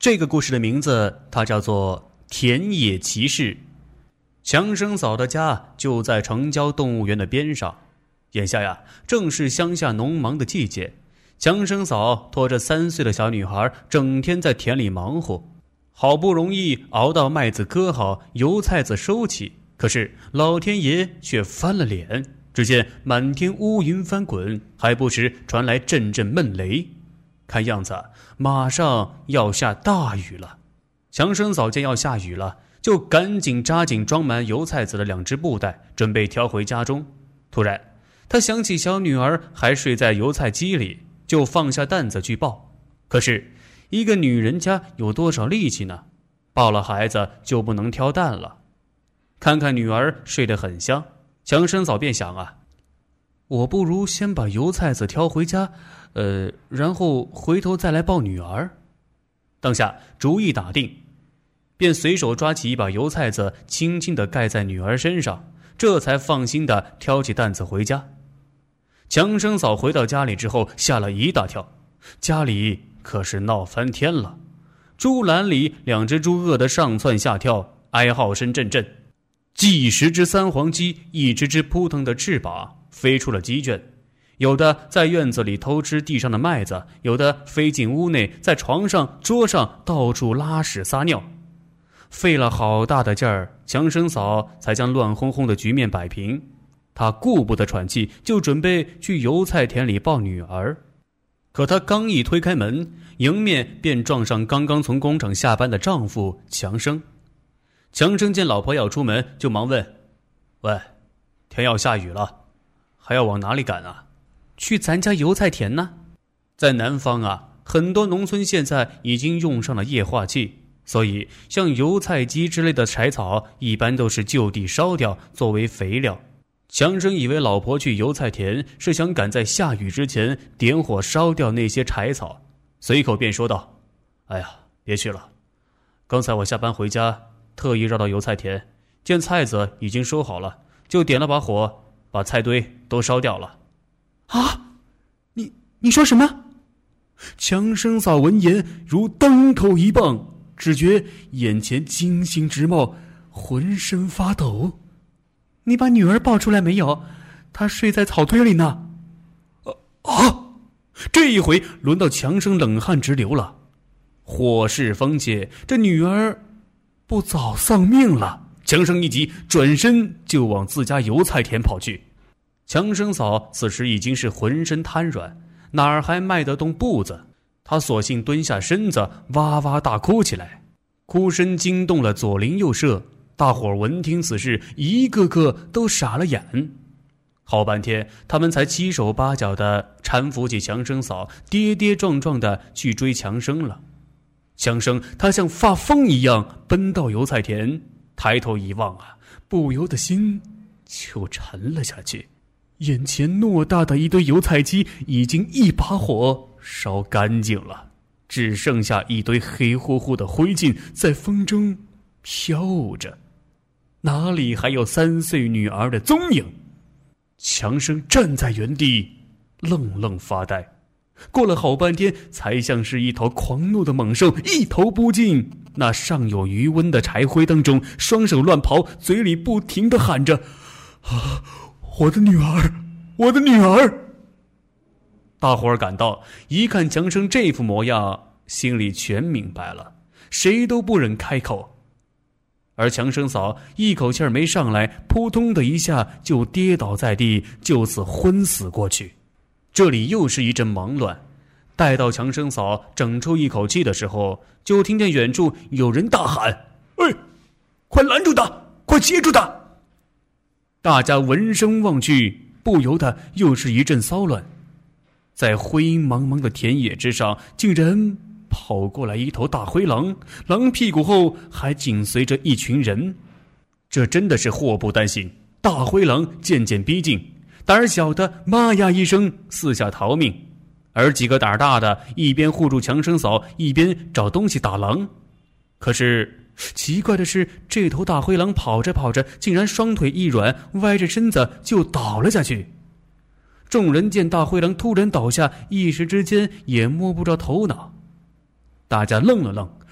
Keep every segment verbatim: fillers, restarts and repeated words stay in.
这个故事的名字它叫做田野骑士。强生嫂的家就在城郊动物园的边上，眼下呀正是乡下农忙的季节。强生嫂拖着三岁的小女孩整天在田里忙活，好不容易熬到麦子割好，油菜籽收起，可是老天爷却翻了脸，只见满天乌云翻滚，还不时传来阵阵闷雷，看样子马上要下大雨了。强生嫂见要下雨了，就赶紧扎紧装满油菜籽的两只布袋，准备挑回家中。突然他想起小女儿还睡在油菜机里，就放下担子去抱。可是一个女人家有多少力气呢？抱了孩子就不能挑担了。看看女儿睡得很香，强生嫂便想啊，我不如先把油菜籽挑回家，呃，然后回头再来抱女儿。当下主意打定，便随手抓起一把油菜籽，轻轻地盖在女儿身上，这才放心地挑起担子回家。强生嫂回到家里之后吓了一大跳，家里可是闹翻天了。猪栏里两只猪饿得上蹿下跳，哀嚎声阵阵。几十只三黄鸡一只只扑腾的翅膀飞出了鸡圈，有的在院子里偷吃地上的麦子，有的飞进屋内，在床上桌上到处拉屎撒尿。费了好大的劲儿，强生嫂才将乱哄哄的局面摆平。她顾不得喘气，就准备去油菜田里抱女儿。可她刚一推开门，迎面便撞上刚刚从工厂下班的丈夫强生。强生见老婆要出门，就忙问，喂，天要下雨了，还要往哪里赶啊？去咱家油菜田呢。在南方啊，很多农村现在已经用上了液化气，所以像油菜机之类的柴草一般都是就地烧掉作为肥料。强生以为老婆去油菜田是想赶在下雨之前点火烧掉那些柴草，随口便说道，哎呀，别去了，刚才我下班回家特意绕到油菜田，见菜子已经收好了，就点了把火，把菜堆都烧掉了。啊，你你说什么？强生嫂闻言如当头一棒，只觉眼前惊心直冒，浑身发抖。你把女儿抱出来没有？她睡在草堆里呢。啊！这一回轮到强生冷汗直流了。火势风起，这女儿不早丧命了。强生一急，转身就往自家油菜田跑去。强生嫂此时已经是浑身瘫软，哪儿还迈得动步子？她索性蹲下身子，哇哇大哭起来，哭声惊动了左邻右舍。大伙儿闻听此事，一个个都傻了眼。好半天，他们才七手八脚地搀扶起强生嫂，跌跌撞撞地去追强生了。强生他像发疯一样奔到油菜田，抬头一望啊，不由得心就沉了下去。眼前偌大的一堆油菜机已经一把火烧干净了，只剩下一堆黑乎乎的灰烬在风中飘着，哪里还有三岁女儿的踪影？强生站在原地愣愣发呆，过了好半天，才像是一头狂怒的猛兽，一头扑进那尚有余温的柴灰当中，双手乱刨，嘴里不停地喊着，啊，我的女儿，我的女儿。大伙儿赶到，一看强生这副模样，心里全明白了，谁都不忍开口。而强生嫂一口气儿没上来，扑通的一下就跌倒在地，就此昏死过去。这里又是一阵忙乱，待到强生嫂整出一口气的时候，就听见远处有人大喊，哎，快拦住他，快接住他。大家闻声望去，不由得又是一阵骚乱。在灰茫茫的田野之上，竟然跑过来一头大灰狼，狼屁股后还紧随着一群人。这真的是祸不单行，大灰狼渐渐逼近，胆小的妈呀一声四下逃命，而几个胆大的一边护住强生嫂，一边找东西打狼。可是奇怪的是，这头大灰狼跑着跑着，竟然双腿一软，歪着身子就倒了下去。众人见大灰狼突然倒下，一时之间也摸不着头脑。大家愣了愣，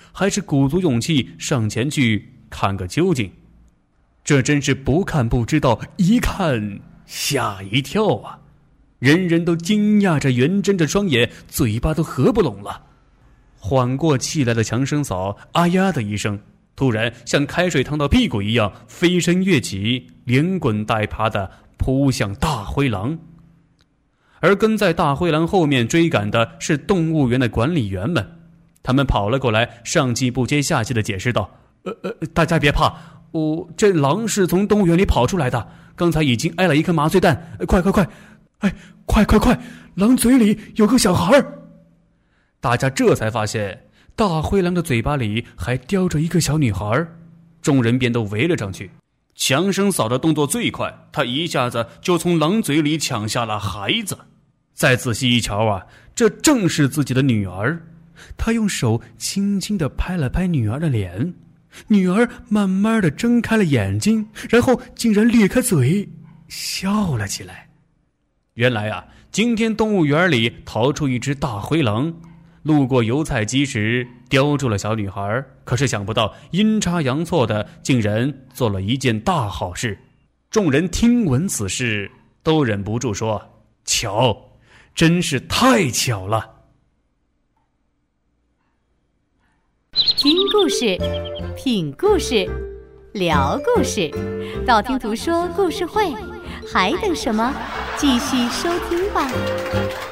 还是鼓足勇气上前去看个究竟。这真是不看不知道，一看吓一跳啊！人人都惊讶着元贞的双眼，嘴巴都合不拢了。缓过气来的强生嫂啊呀的一声，突然像开水烫到屁股一样飞身跃起，连滚带爬地扑向大灰狼。而跟在大灰狼后面追赶的是动物园的管理员们，他们跑了过来，上气不接下气地解释道：呃呃，大家别怕，哦，这狼是从动物园里跑出来的，刚才已经挨了一颗麻醉弹，快快快，哎，快快快，狼嘴里有个小孩。大家这才发现大灰狼的嘴巴里还叼着一个小女孩，众人便都围了上去。强生嫂的动作最快，她一下子就从狼嘴里抢下了孩子。再仔细一瞧啊，这正是自己的女儿。她用手轻轻地拍了拍女儿的脸，女儿慢慢地睁开了眼睛，然后竟然咧开嘴笑了起来。原来啊，今天动物园里逃出一只大灰狼，路过油菜鸡时叼住了小女孩，可是想不到阴差阳错的竟然做了一件大好事。众人听闻此事都忍不住说：巧，真是太巧了。 听故事，品故事，聊故事，道听途说故事会，还等什么？继续收听吧。